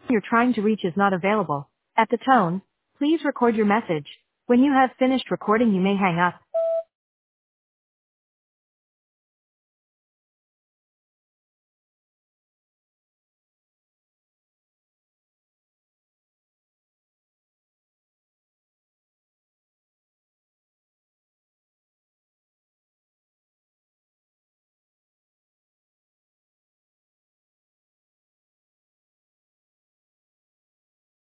you're trying to reach is not available. At the tone, please record your message. When you have finished recording, you may hang up.